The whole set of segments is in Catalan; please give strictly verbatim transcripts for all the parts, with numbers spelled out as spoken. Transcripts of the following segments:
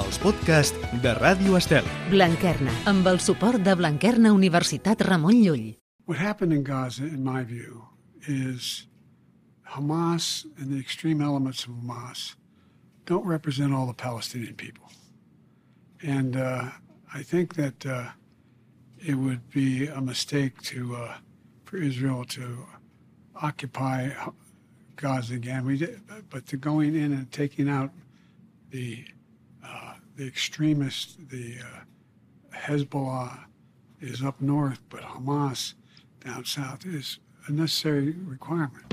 els podcasts de Ràdio Estel. Blanquerna, amb el suport de Blanquerna Universitat Ramon Llull. What happened in Gaza, in my view, is Hamas and the extreme elements of Hamas don't represent all the Palestinian people. And uh, I think that uh, it would be a mistake to uh, for Israel to occupy Gaza again. We did, but to going in and taking out the uh, the extremists, the uh, Hezbollah is up north, but Hamas down south is a necessary requirement.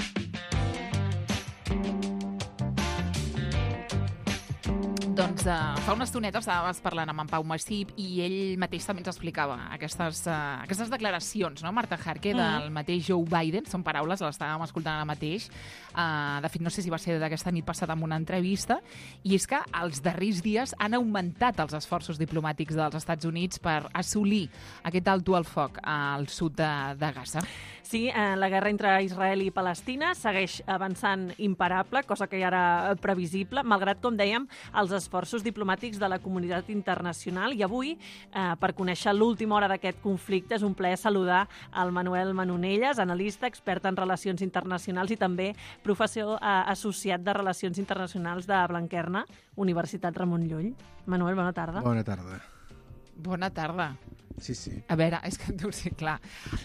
Doncs uh, fa una estoneta estaves parlant amb en Pau Massip i ell mateix també ens explicava aquestes, uh, aquestes declaracions, no, Marta Harke, mm. del mateix Joe Biden. Són paraules, l'estàvem escoltant ara mateix. Uh, de fet, no sé si va ser d'aquesta nit passada en una entrevista. I és que els darrers dies han augmentat els esforços diplomàtics dels Estats Units per assolir aquest alto al foc al sud de, de Gaza. Sí, eh, la guerra entre Israel i Palestina segueix avançant imparable, cosa que ja era previsible, malgrat, com dèiem, els esforços diplomàtics de la comunitat internacional. I avui, eh, per conèixer l'última hora d'aquest conflicte, és un plaer saludar el Manuel Manonelles, analista, expert en relacions internacionals i també professor eh, associat de Relacions Internacionals de Blanquerna, Universitat Ramon Llull. Manuel, bona tarda. Bona tarda. Bona tarda. Sí, sí. A veure, és que deu ser clar.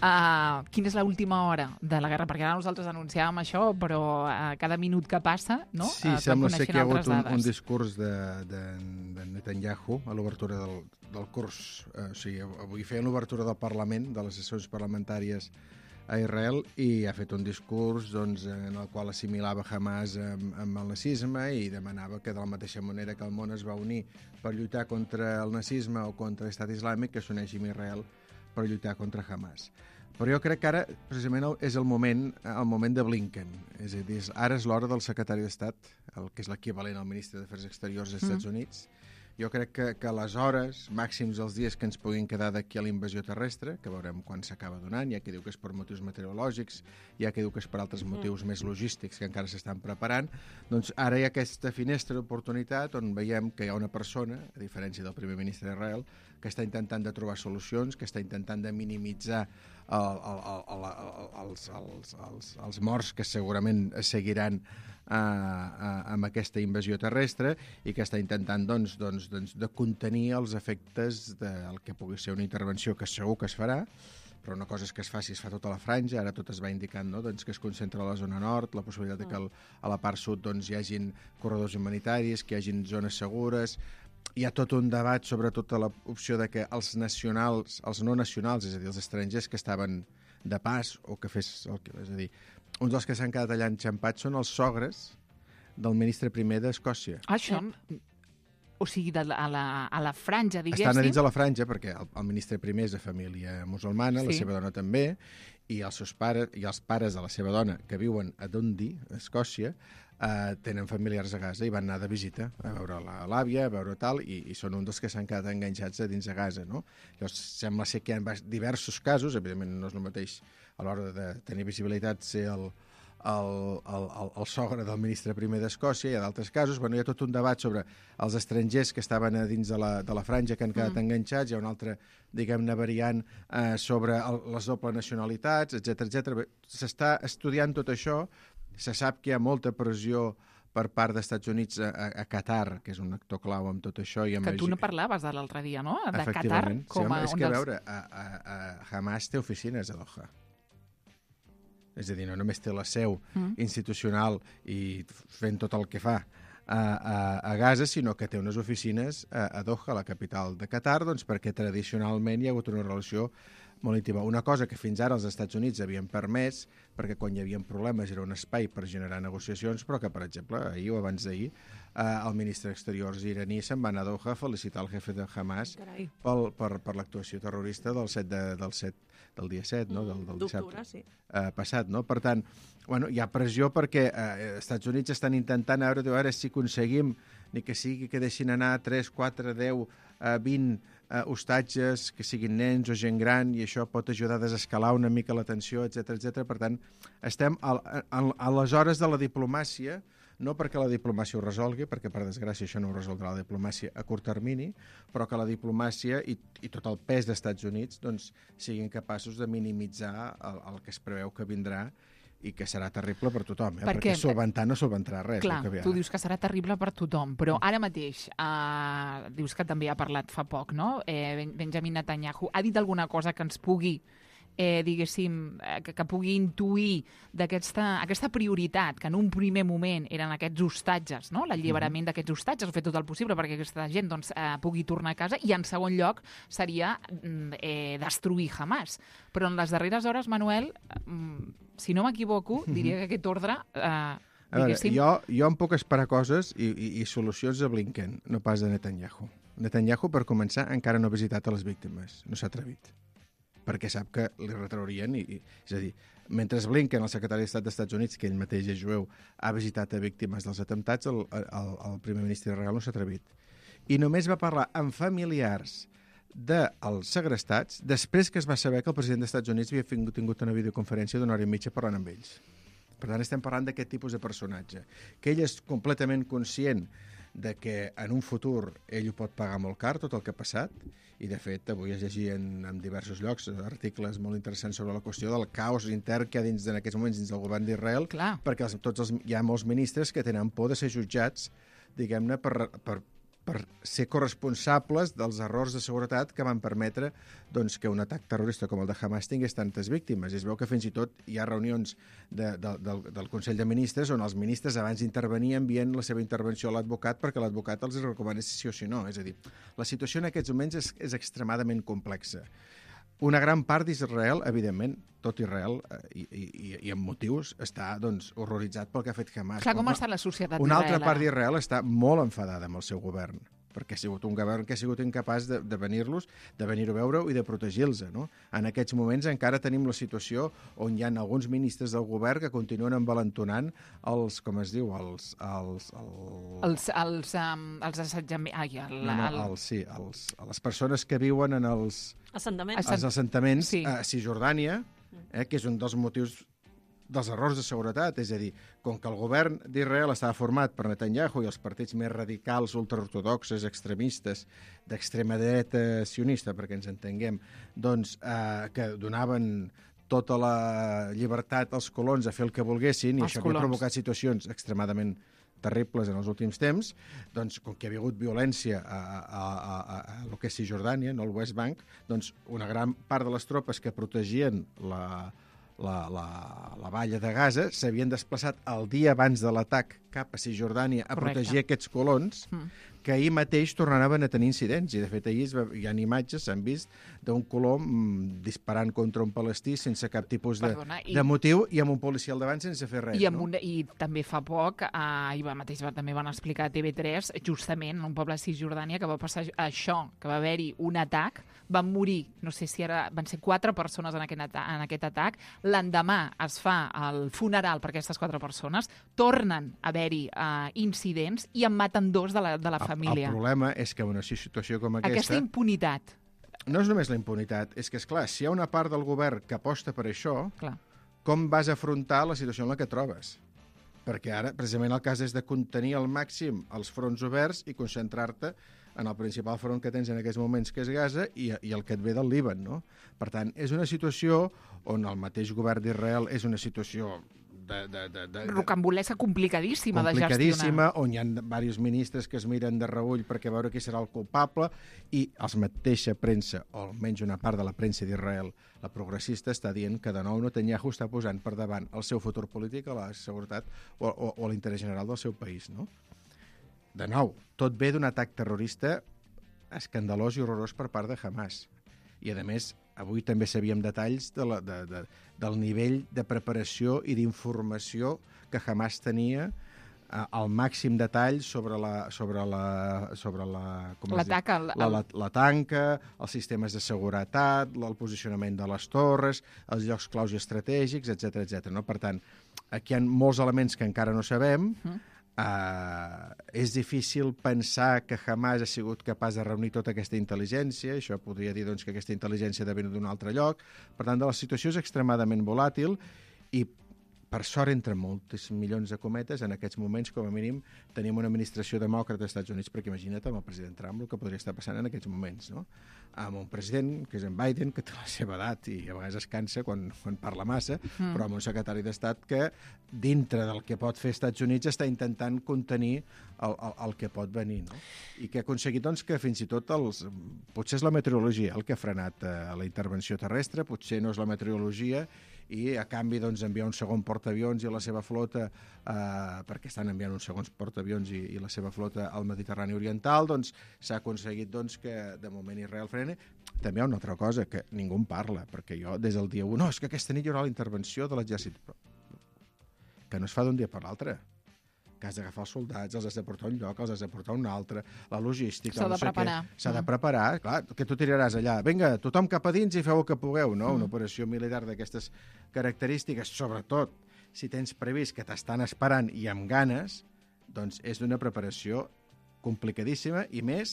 Uh, quina és l'última hora de la guerra? Perquè ara nosaltres anunciàvem això, però uh, cada minut que passa, no? Sí, uh, sembla ser que hi ha hagut un, un discurs de, de, de Netanyahu a l'obertura del, del curs. Uh, o sigui, avui feien l'obertura del Parlament, de les sessions parlamentàries a Israel, i ha fet un discurs doncs, en el qual assimilava Hamas amb, amb el nazisme i demanava que de la mateixa manera que el món es va unir per lluitar contra el nazisme o contra l'Estat Islàmic, que s'uneixi amb Israel per lluitar contra Hamas. Però jo crec que ara, precisament, és el moment, el moment de Blinken. És a dir, ara és l'hora del secretari d'Estat, el que és l'equivalent al ministre d'Afers Exteriors dels Estats Units. Jo crec que, que les hores, màxims els dies que ens puguin quedar d'aquí a la invasió terrestre, que veurem quan s'acaba donant, hi ha qui diu que és per motius meteorològics, hi ha qui diu que és per altres motius més logístics que encara s'estan preparant, doncs ara hi ha aquesta finestra d'oportunitat on veiem que hi ha una persona, a diferència del primer ministre d'Israel, que està intentant de trobar solucions, que està intentant de minimitzar el, el, el, el, els, els, els, els morts que segurament seguiran Uh, uh, amb aquesta invasió terrestre i que està intentant doncs, doncs, doncs, de contenir els efectes del que pugui ser una intervenció que segur que es farà, però una cosa és que es faci, es fa tota la franja, ara tot es va indicant, no? doncs, que es concentra a la zona nord, la possibilitat de que el, a la part sud doncs, hi hagin corredors humanitaris, que hi hagin zones segures. Hi ha tot un debat sobre tota l'opció de que els nacionals, els no nacionals, és a dir, els estrangers que estaven de pas o que fes... És a dir, uns dels que s'han quedat allà enxampats són els sogres del ministre primer d'Escòcia. Això, o sigui, de la, a, la, a la franja, diguéssim... Estan a dins de la franja perquè el, el ministre primer és de família musulmana, sí. La seva dona també, i els seus pares i els pares de la seva dona, que viuen a Dundee, a Escòcia, eh, tenen familiars a Gaza i van anar de visita a veure l'àvia, a veure tal, i, i són un dels que s'han quedat enganxats a dins de Gaza, no? Llavors, sembla ser que hi ha diversos casos, evidentment no és el mateix a l'hora de tenir visibilitat ser el, el, el, el, el sogre del ministre primer d'Escòcia, hi ha d'altres casos. Bueno, hi ha tot un debat sobre els estrangers que estaven a dins de la, de la franja que han quedat mm. enganxats, hi ha una altra, diguem-ne, variant eh, sobre el, les dobles nacionalitats, etcètera etcètera. S'està estudiant tot això, se sap que hi ha molta pressió per part d'Estats Units a, a, a Qatar, que és un actor clau amb tot això. I amb que tu no parlaves de l'altre dia, no? De Qatar. Efectivament. Com sí, home, a és un que, a dels... veure, a, a, a Hamas té oficines a Doha. És a dir, no només té la seu mm. institucional i fent tot el que fa a, a, a Gaza, sinó que té unes oficines a, a Doha, la capital de Qatar, doncs perquè tradicionalment hi ha hagut una relació molt íntima. Una cosa que fins ara els Estats Units havien permès, perquè quan hi havia problemes era un espai per generar negociacions, però que, per exemple, ahir o abans d'ahir, eh, el ministre d'Exteriors iraní se'n va anar a Doha a felicitar el jefe de Hamas pel, per, per l'actuació terrorista del set de, del set del dia set, no? del, del dissabte sí. eh, passat. No? Per tant, bueno, hi ha pressió perquè eh, els Estats Units estan intentant a veure, a veure si aconseguim ni que sigui que deixin anar tres, quatre, deu, vint eh, hostatges, que siguin nens o gent gran, i això pot ajudar a desescalar una mica la tensió, etcètera etcètera. Per tant, estem a, a, a les hores de la diplomàcia no perquè la diplomàcia ho resolgui, perquè per desgràcia això no ho resoldrà la diplomàcia a curt termini, però que la diplomàcia i, i tot el pes dels Estats Units doncs, siguin capaços de minimitzar el, el que es preveu que vindrà i que serà terrible per tothom, eh? perquè, perquè solventar no solventarà res. Clar, que tu dius que serà terrible per tothom, però ara mateix, eh, dius que també ha parlat fa poc, no? Eh, Benjamin Netanyahu ha dit alguna cosa que ens pugui, eh, diguéssim, eh, que, que pugui intuir d'aquesta aquesta prioritat, que en un primer moment eren aquests hostatges, no? L'alliberament mm-hmm. d'aquests hostatges, fer tot el possible perquè aquesta gent doncs, eh, pugui tornar a casa, i en segon lloc seria eh, destruir Hamas. Però en les darreres hores, Manuel, eh, si no m'equivoco, diria que aquest ordre... Eh, a veure, jo, jo em puc esperar coses i, i, i solucions de Blinken, no pas de Netanyahu. Netanyahu, per començar, encara no ha visitat a les víctimes. No s'ha atrevit. Perquè sap que li retraurien. I, i, és a dir, mentre Blinken, el secretari d'Estat dels Estats Units, que ell mateix és jueu, ha visitat a víctimes dels atemptats, el, el, el primer ministre israel no s'ha atrevit. I només va parlar amb familiars dels segrestats després que es va saber que el president dels Estats Units havia tingut una videoconferència d'una hora i mitja parlant amb ells. Per tant, estem parlant d'aquest tipus de personatge, que ell és completament conscient de que en un futur ell ho pot pagar molt car, tot el que ha passat, i de fet avui es llegia en, en diversos llocs articles molt interessants sobre la qüestió del caos intern que hi ha dins, en aquests moments dins del govern d'Israel, Clar. perquè els, tots els, hi ha molts ministres que tenen por de ser jutjats, diguem-ne, per, per per ser corresponsables dels errors de seguretat que van permetre doncs, que un atac terrorista com el de Hamas tingués tantes víctimes. Es veu que fins i tot hi ha reunions de, de, del, del Consell de Ministres on els ministres abans d'intervenir envien la seva intervenció a l'advocat perquè l'advocat els recomanés si sí o si no. És a dir, la situació en aquests moments és, és extremadament complexa. Una gran part d'Israel, evidentment, tot Israel, eh, i, i, i amb motius, està doncs, horroritzat pel que ha fet Hamas. Clar, com està la societat d'Israel? Una altra part d'Israel està molt enfadada amb el seu govern, perquè ha sigut un govern que ha sigut incapaç de, de venir-los, de venir-ho a veure i de protegir-los. No? En aquests moments encara tenim la situació on hi ha alguns ministres del govern que continuen envalentonant els, com es diu, els... Els, el... els, els, um, els assetjaments... Ai, el, no, no, el... el, sí, els, les persones que viuen en els... Assentaments. Els assentaments sí. a Cisjordània, eh, que és un dels motius dels errors de seguretat, és a dir, com que el govern d'Israel estava format per Netanyahu i els partits més radicals, ultraortodoxes, extremistes, d'extrema dreta sionista, perquè ens entenguem, doncs, eh, que donaven tota la llibertat als colons a fer el que volguessin, i els això colons. havia provocat situacions extremadament terribles en els últims temps, doncs, com que hi havia hagut violència a, a, a, a, a lo que és Cisjordània, no, el West Bank, doncs una gran part de les tropes que protegien la, la, la, la valla de Gaza s'havien desplaçat el dia abans de l'atac cap a Cisjordània a Correcte. protegir aquests colons, mm. que ahir mateix tornaven a tenir incidents, i de fet ahir es va, hi ha imatges, s'han vist, d'un colom mm, disparant contra un palestí sense cap tipus de, Perdona, i... de motiu i amb un policia al davant sense fer res. I, amb no? una, I també fa poc, eh, i va, mateix va, també van explicar a T V tres, justament en un poble de Cisjordània que va passar això, que va haver-hi un atac, van morir, no sé si era, van ser quatre persones en aquest, en aquest atac, l'endemà es fa el funeral per aquestes quatre persones, tornen a haver-hi uh, incidents i en maten dos de la, de la família. El problema és que en una situació com aquesta... Aquesta impunitat. No és només la impunitat, és que, és clar, si hi ha una part del govern que aposta per això, clar. Com vas a afrontar la situació en la que trobes? Perquè ara, precisament, el cas és de contenir al màxim els fronts oberts i concentrar-te en el principal front que tens en aquests moments, que és Gaza, i, i el que et ve del Líban, no? Per tant, és una situació on el mateix govern d'Israel és una situació de, de, de, de, rocambolesca, complicadíssima, complicadíssima, de gestionar. on hi ha diversos ministres que es miren de reull perquè veure qui serà el culpable, i els mateixa premsa, o almenys una part de la premsa d'Israel, la progressista, està dient que de nou Netanyahu està posant per davant el seu futur polític, a la seguretat o, o, o l'interès general del seu país, no? De nou, tot ve d'un atac terrorista escandalós i horrorós per part de Hamas. I, a més, avui també sabíem detalls de la, de, de, del nivell de preparació i d'informació que Hamas tenia eh, al màxim detall sobre la sobre la sobre la com es l'atac diu? La, la, la tanca, els sistemes de seguretat, el posicionament de les torres, els llocs claus i estratègics, etcètera, etcètera. No? Per tant, aquí hi ha molts elements que encara no sabem. Uh-huh. Uh, és difícil pensar que Hamas ha sigut capaç de reunir tota aquesta intel·ligència. Això podria dir doncs, que aquesta intel·ligència ha de venir d'un altre lloc. Per tant, la situació és extremadament volàtil i per sort, entre molts milions de cometes, en aquests moments, com a mínim, tenim una administració demòcrata als Estats Units, perquè imagina't amb el president Trump el que podria estar passant en aquests moments, no? Amb un president, que és en Biden, que té la seva edat i a vegades es cansa quan, quan parla massa, mm. però amb un secretari d'Estat que, dintre del que pot fer Estats Units, està intentant contenir el, el, el que pot venir, no? I que ha aconseguit, doncs, que fins i tot els... Potser és la meteorologia el que ha frenat eh, la intervenció terrestre, potser no és la meteorologia, i a canvi doncs, enviar un segon portaavions i la seva flota, eh, perquè estan enviant un segon portaavions i, i la seva flota al Mediterrani Oriental, doncs s'ha aconseguit doncs, que de moment Israel frene. També hi ha una altra cosa que ningú en parla, perquè jo des del dia u, no, és que aquesta nit hi haurà la intervenció de l'exèrcit, però que no es fa d'un dia per l'altre, que has d'agafar els soldats, els has de portar a un lloc, els has de portar a un altre, la logística... S'ha no de sé preparar. S'ha de preparar, clar, que tu tiraràs allà. Vinga, tothom cap a dins i feu el que pugueu, no? Mm. Una operació militar d'aquestes característiques, sobretot si tens previst que t'estan esperant i amb ganes, doncs és d'una preparació complicadíssima i més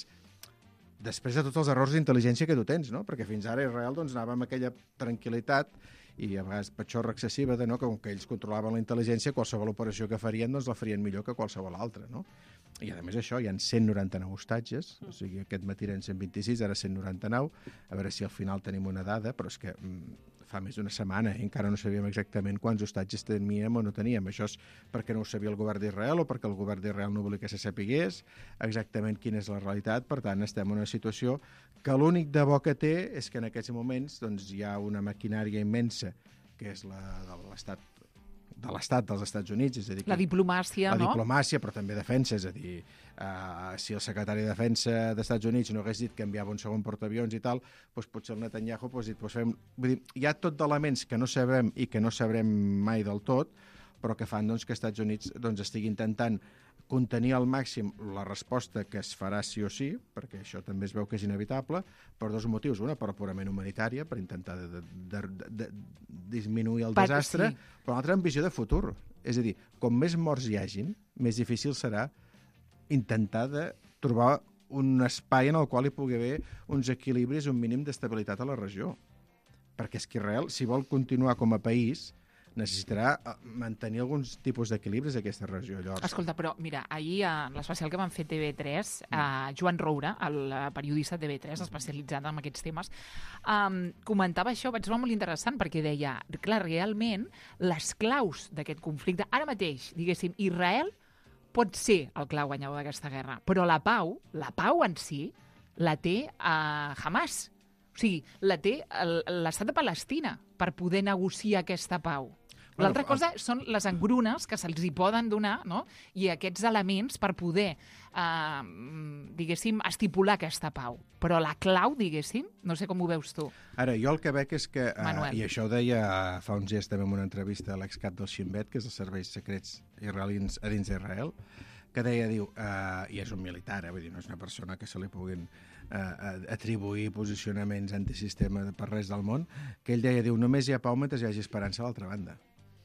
després de tots els errors d'intel·ligència que tu tens, no? Perquè fins ara Israel doncs, anava amb aquella tranquil·litat i a vegades patxorra excessiva de no, que com que ells controlaven la intel·ligència, qualsevol operació que farien doncs la farien millor que qualsevol altra, no? I a més això, hi ha cent noranta-nou hostatges, o sigui, aquest matí eren cent vint-i-sis, ara cent noranta-nou, a veure si al final tenim una dada, però és que mm, fa més d'una setmana i encara no sabíem exactament quants hostatges teníem o no teníem. Això és perquè no ho sabia el govern d'Israel o perquè el govern d'Israel no volia que se sapigués exactament quina és la realitat. Per tant, estem en una situació que l'únic de bo que té és que en aquests moments doncs, hi ha una maquinària immensa que és la de l'estat de l'estat dels Estats Units, és a dir... La diplomàcia, la no? La diplomàcia, però també defensa, és a dir, uh, si el secretari de Defensa dels Estats Units no hagués dit que enviava un segon portaavions i tal, doncs potser el Netanyahu doncs, dit, doncs fem... Vull dir, hi ha tot d'elements que no sabem i que no sabrem mai del tot, però que fan doncs, que els Estats Units doncs, estigui intentant contenir al màxim la resposta que es farà sí o sí, perquè això també es veu que és inevitable, per dos motius. Una, per purament humanitària, per intentar de, de, de, de, de disminuir el per, desastre, sí. Però l'altra amb visió de futur. És a dir, com més morts hi hagin, més difícil serà intentar de trobar un espai en el qual hi pugui haver uns equilibris, un mínim d'estabilitat a la regió. Perquè és que Israel, si vol continuar com a país, necessitarà mantenir alguns tipus d'equilibris d'aquesta regió. Llavors... Escolta, però mira, ahir a l'especial que van fer T V tres, eh, Joan Roura, el periodista de T V tres, especialitzat en aquests temes, eh, comentava això, vaig trobar molt interessant, perquè deia, clar, realment, les claus d'aquest conflicte, ara mateix, diguéssim, Israel pot ser el clau guanyador d'aquesta guerra, però la pau, la pau en si, la té eh, Hamas. O sigui, la té l'estat de Palestina per poder negociar aquesta pau. L'altra cosa són les engrunes que se'ls hi poden donar, no? I aquests elements per poder, eh, diguéssim, estipular aquesta pau. Però la clau, diguéssim, no sé com ho veus tu. Ara, jo el que veig és que, eh, i això ho deia fa uns dies també en una entrevista a l'excap del Shin Bet, que és els serveis secrets israelians a dins d'Israel, que deia, diu, eh, i és un militar, eh, vull dir, no és una persona que se li puguin eh, atribuir posicionaments antisistema per res del món, que ell deia, diu, només hi ha pau mentre hi hagi esperança a l'altra banda.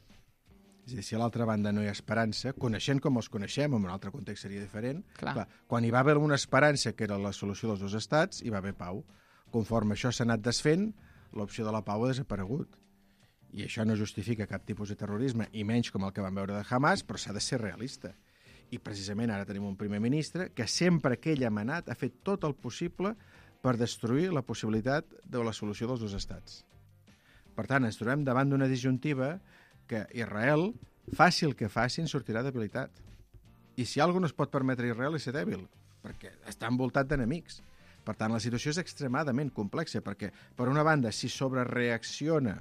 És a dir, si a l'altra banda no hi ha esperança, coneixent com els coneixem, en un altre context seria diferent, clar. Clar, quan hi va haver una esperança, que era la solució dels dos estats, hi va haver pau. Conforme això s'ha anat desfent, l'opció de la pau ha desaparegut. I això no justifica cap tipus de terrorisme, i menys com el que vam veure de Hamas, però s'ha de ser realista. I precisament ara tenim un primer ministre que sempre que ell ha manat ha fet tot el possible per destruir la possibilitat de la solució dels dos estats. Per tant, ens trobem davant d'una disjuntiva que Israel, faci el que faci, en sortirà debilitat. I si alguna no es pot permetre a Israel és ser dèbil, perquè està envoltat d'enemics. Per tant, la situació és extremadament complexa, perquè, per una banda, si sobrereacciona,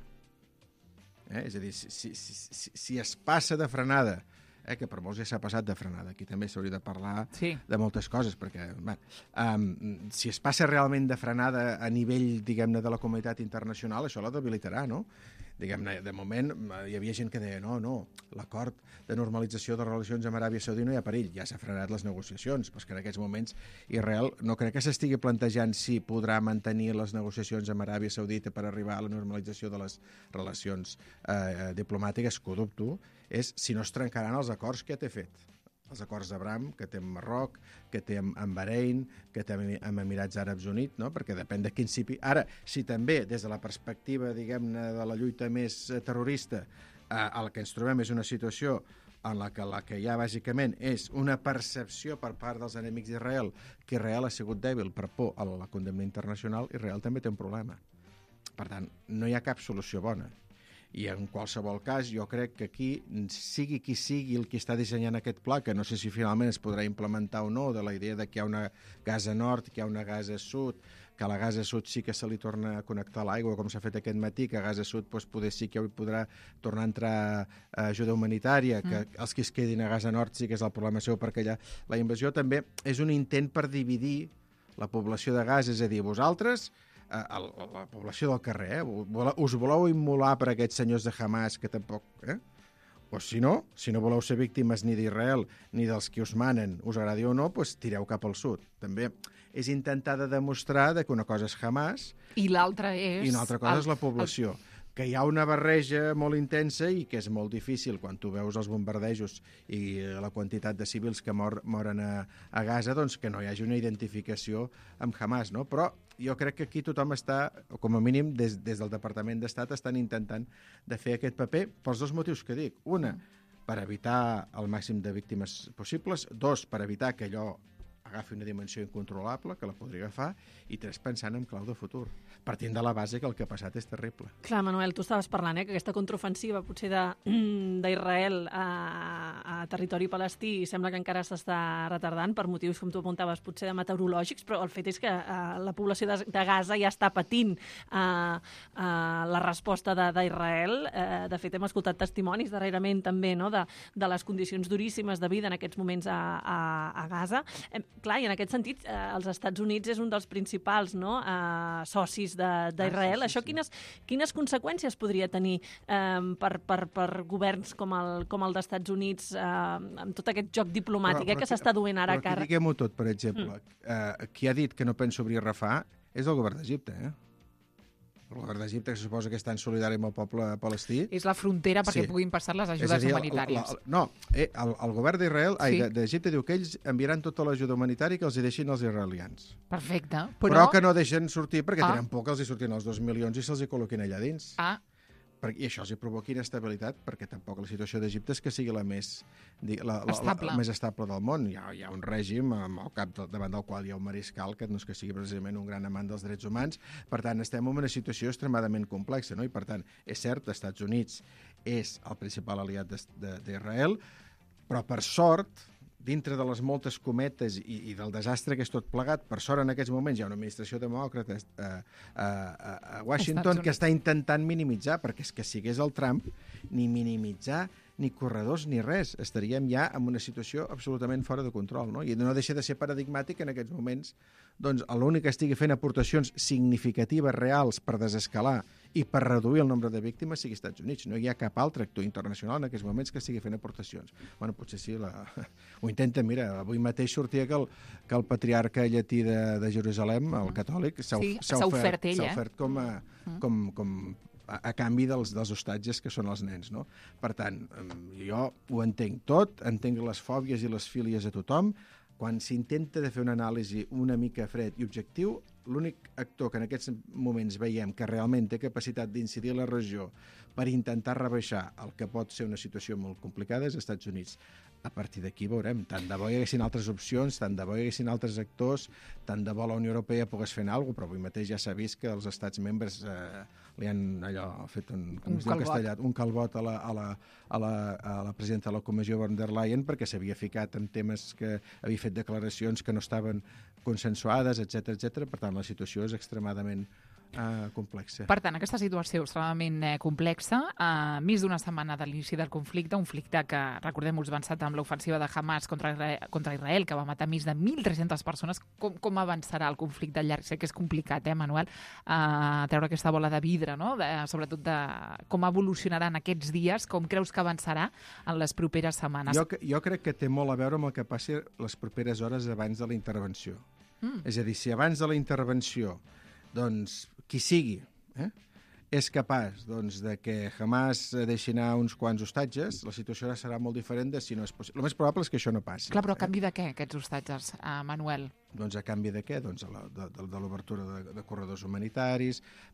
eh, és a dir, si, si, si, si es passa de frenada, eh, que per molts ja s'ha passat de frenada, aquí també s'hauria de parlar sí. de moltes coses, perquè bé, um, si es passa realment de frenada a nivell, diguem-ne, de la comunitat internacional, això la debilitarà, no? Diguem-ne, de moment hi havia gent que deia no, no, l'acord de normalització de relacions amb Aràbia Saudita no hi ha perill, ja s'ha frenat les negociacions, però que en aquests moments Israel no crec que s'estigui plantejant si podrà mantenir les negociacions amb Aràbia Saudita per arribar a la normalització de les relacions eh, diplomàtiques, que ho dubto, és si no es trencaran els acords que ja té fet. Els acords d'Abraham, que té amb Marroc, que té amb, amb Bahrein, que té amb Emirats Àrabs Units, no? Perquè depèn de quin cipi... Ara, si també, des de la perspectiva, diguem-ne, de la lluita més terrorista, eh, el que ens trobem és una situació en la que, la que hi ha bàsicament és una percepció per part dels enemics d'Israel que Israel ha sigut dèbil per por a la condemna internacional. Israel també té un problema. Per tant, no hi ha cap solució bona. I en qualsevol cas, jo crec que aquí, sigui qui sigui el que està dissenyant aquest pla, que no sé si finalment es podrà implementar o no, de la idea de que hi ha una Gaza Nord, que hi ha una Gaza Sud, que a la Gaza Sud sí que se li torna a connectar l'aigua, com s'ha fet aquest matí, que a Gaza Sud doncs, poder sí que podrà tornar a entrar ajuda humanitària, que mm. els que es quedin a Gaza Nord sí que és el problema seu, perquè allà la invasió també és un intent per dividir la població de Gaza, és a dir, vosaltres, eh, la població del carrer, eh, us voleu immolar per aquests senyors de Hamas que tampoc... Eh? O si no, si no voleu ser víctimes ni d'Israel ni dels que us manen, us agradi o no, doncs tireu cap al sud. També és intentar de demostrar que una cosa és Hamas i l'altra és... I una altra cosa el, és la població. El... Que hi ha una barreja molt intensa i que és molt difícil quan tu veus els bombardejos i la quantitat de civils que mor, moren a, a Gaza, doncs que no hi hagi una identificació amb Hamas, no? Però jo crec que aquí tothom està, com a mínim des, des del Departament d'Estat, estan intentant de fer aquest paper pels dos motius que dic. Una, per evitar el màxim de víctimes possibles. Dos, per evitar que allò agafi una dimensió incontrolable, que la podria agafar, i tres, pensant en clau de futur, partint de la base que el que ha passat és terrible. Clar, Manuel, tu estaves parlant, eh, que aquesta contraofensiva potser d'Israel a, a territori palestí sembla que encara s'està retardant per motius, com tu apuntaves, potser de meteorològics, però el fet és que uh, la població de, de Gaza ja està patint uh, uh, la resposta d'Israel. Uh, de fet, hem escoltat testimonis darrerament també, no?, de, de les condicions duríssimes de vida en aquests moments a, a, a Gaza. Eh, clar, i en aquest sentit, eh, els Estats Units és un dels principals, no?, eh, socis d'Israel. Ah, sí, sí, Això sí. Quines, quines conseqüències podria tenir eh, per, per, per governs com el, com el d'Estats Units eh, amb tot aquest joc diplomàtic però, però, eh, que s'està duent ara a cara? Però diguem-ho tot, per exemple, mm. eh, qui ha dit que no pensa obrir Rafah és el govern d'Egipte, eh? El govern d'Egipte, que se suposa que està en solidari amb el poble palestí. És la frontera perquè sí. puguin passar les ajudes dir, humanitàries. La, la, no, eh, el, el govern d'Israel, sí. d'Egipte, diu que ells enviaran tota l'ajuda humanitària que els hi deixin els israelians. Perfecte. Però, però que no deixen sortir perquè ah. tenen por que els hi sortin els dos milions i se'ls hi col·loquin allà dins. Ah. I això els hi provoca inestabilitat, perquè tampoc la situació d'Egipte és que sigui la més, la, la, estable. La, la més estable del món. Hi ha, hi ha un règim amb el cap davant del qual hi ha un mariscal que no és que sigui precisament un gran amant dels drets humans. Per tant, estem en una situació extremadament complexa, no? I per tant, és cert, els Estats Units és el principal aliat d'Israel, però per sort, dintre de les moltes cometes i, i del desastre que és tot plegat, per sort en aquests moments hi ha una administració demòcrata a, a, a Washington que està intentant minimitzar, perquè és que si hagués el Trump, ni minimitzar ni corredors ni res, estaríem ja en una situació absolutament fora de control, no? I no deixa de ser paradigmàtic en aquests moments, doncs l'únic que estigui fent aportacions significatives, reals, per desescalar i per reduir el nombre de víctimes sigui Estats Units. No hi ha cap altre actor internacional en aquests moments que estigui fent aportacions. Bueno, potser sí, la... ho intenta. Mira, avui mateix sortia que el, que el patriarca llatí de, de Jerusalem, el catòlic, s'ha sí, ofert, ofert, ell, s'ha ofert com a... Com, com a, a canvi dels, dels hostatges que són els nens, no? Per tant, jo ho entenc tot, entenc les fòbies i les fílies a tothom. Quan s'intenta de fer una anàlisi una mica fred i objectiu, l'únic actor que en aquests moments veiem que realment té capacitat d'incidir a la regió per intentar rebaixar el que pot ser una situació molt complicada és als Estats Units. A partir d'aquí veurem. Tant de bo hi haguessin altres opcions, tant de bo hi haguessin altres actors, tant de bo la Unió Europea pogués fer alguna cosa, però avui mateix ja s'ha vist que els estats membres eh, li han allò, fet un, com un, calbot. Castellà, un calbot a la, a, la, a, la, a la presidenta de la Comissió von der Leyen perquè s'havia ficat en temes que havia fet declaracions que no estaven consensuades, etcètera, etcètera. Per tant, la situació és extremadament Uh, complexa. Per tant, aquesta situació extremadament eh, complexa, uh, més d'una setmana de l'inici del conflicte, un conflicte que, recordem-ho, ha avançat amb l'ofensiva de Hamas contra Israel, contra Israel, que va matar més de mil tres-centes persones. Com, com avançarà el conflicte al llarg? Sé que és complicat, eh, Manuel, uh, treure aquesta bola de vidre, no? De, sobretot de com evolucionaran aquests dies, com creus que avançarà en les properes setmanes? Jo, jo crec que té molt a veure amb el que passi les properes hores abans de la intervenció. Mm. És a dir, si abans de la intervenció doncs qui sigui eh, és capaç doncs, de que Hamas deixi anar uns quants hostatges, la situació serà molt diferent de si no és possible. El més probable és que això no passi. Clar, però a canvi de què, aquests hostatges, uh, Manuel? Doncs a canvi de què? Doncs de, de, de l'obertura de, de corredors humanitaris.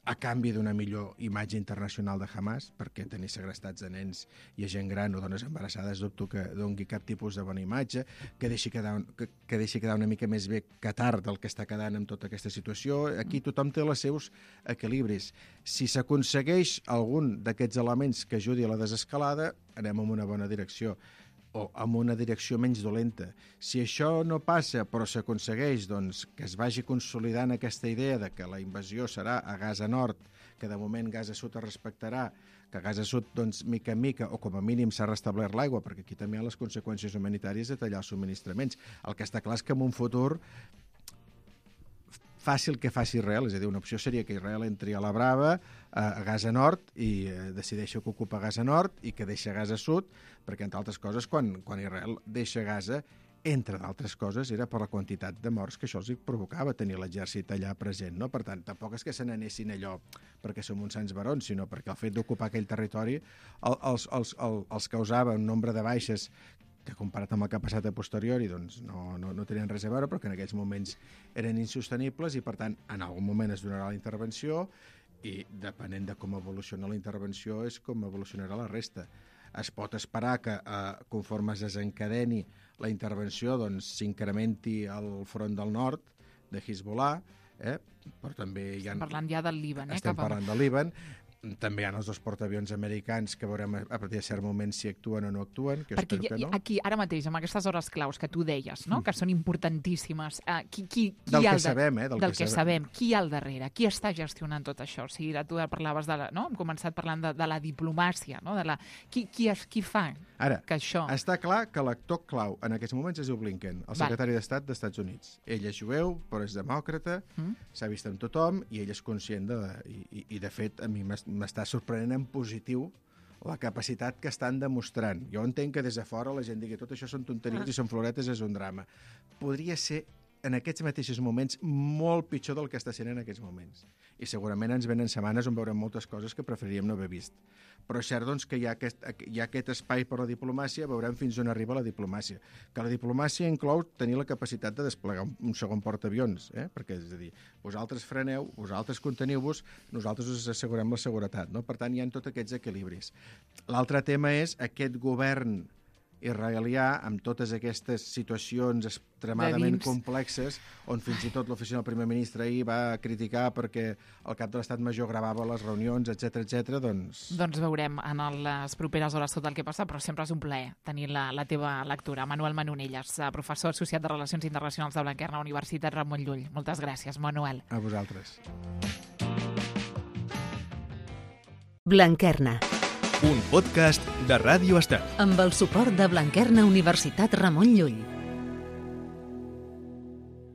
a canvi d'una millor imatge internacional de Hamas, perquè tenir segrestats de nens i gent gran o dones embarassades dubto que doni cap tipus de bona imatge, que deixi quedar, que, que deixi quedar una mica més bé Qatar del que està quedant amb tota aquesta situació. Aquí tothom té els seus equilibris. Si s'aconsegueix algun d'aquests elements que ajudi a la desescalada, anem en una bona direcció, o en una direcció menys dolenta. Si això no passa, però s'aconsegueix doncs, que es vagi consolidant aquesta idea de que la invasió serà a Gaza Nord, que de moment Gaza Sud es respectarà, que a Gaza Sud, doncs, mica en mica, o com a mínim s'ha restablert l'aigua, perquè aquí també hi ha les conseqüències humanitàries de tallar els subministraments. El que està clar és que en un futur fàcil que faci Israel, és a dir, una opció seria que Israel entri a la brava a Gaza Nord i eh, decideixi que ocupa Gaza Nord i que deixa Gaza Sud, perquè, entre altres coses, quan, quan Israel deixa Gaza, entre d'altres coses, era per la quantitat de morts que això els provocava tenir l'exèrcit allà present, no? Per tant, tampoc és que se n'anessin allò perquè som uns sants barons, sinó perquè el fet d'ocupar aquell territori el, els, els, el, els causava un nombre de baixes que comparat amb el que ha passat a posteriori doncs no, no, no tenien res a veure, però que en aquells moments eren insostenibles i, per tant, en algun moment es donarà la intervenció i, depenent de com evoluciona la intervenció, és com evolucionarà la resta. Es pot esperar que, eh, conforme es desencadeni la intervenció, doncs s'incrementi el front del nord de Hezbollah, eh? Però també hi ha... Estem parlant ja del Líban, eh? Estem parlant del Líban. També hi ha els dos portaavions americans que veurem a partir de cert moment si actuen o no actuen, que perquè espero que no. Aquí, ara mateix, amb aquestes hores claus que tu deies, no? Mm. que són importantíssimes, uh, qui, qui, qui del hi ha que de... sabem, eh? Del, del que, que sabem. Qui hi ha al darrere? Qui està gestionant tot això? O sigui, tu parlaves de la... No? Hem començat parlant de, de la diplomàcia, no? De la... Qui, qui, és, qui fa ara, que això... està clar que l'actor clau en aquests moments es diu Blinken, el secretari Val. d'Estat dels Estats Units. Ell és jueu, però és demòcrata, mm. s'ha vist amb tothom i ell és conscient de... I, i, i de fet, a mi m'està sorprenent en positiu la capacitat que estan demostrant. Jo entenc que des de fora la gent digui tot això són tonteries ah. i són floretes, és un drama. Podria ser en aquests mateixos moments molt pitjor del que està sent en aquests moments. I segurament ens venen setmanes on veurem moltes coses que preferiríem no haver vist. Però és cert doncs, que hi ha, aquest, hi ha aquest espai per la diplomàcia, veurem fins on arriba la diplomàcia. Que la diplomàcia inclou tenir la capacitat de desplegar un, un segon portaavions, eh? Perquè, és a dir, vosaltres freneu, vosaltres conteniu-vos, nosaltres us assegurem la seguretat, no? Per tant, hi ha tots aquests equilibris. L'altre tema és aquest govern israelià, amb totes aquestes situacions extremadament complexes, on fins i tot l'oficina del primer ministre ahir va criticar perquè el cap de l'Estat Major gravava les reunions, etcètera, etcètera, doncs... Doncs veurem en les properes hores tot el que passa, però sempre és un plaer tenir la, la teva lectura. Manuel Manonelles, professor associat de Relacions Internacionals de Blanquerna, Universitat Ramon Llull. Moltes gràcies, Manuel. A vosaltres. Blanquerna. Un podcast de Ràdio Estel. Amb el suport de Blanquerna Universitat Ramon Llull.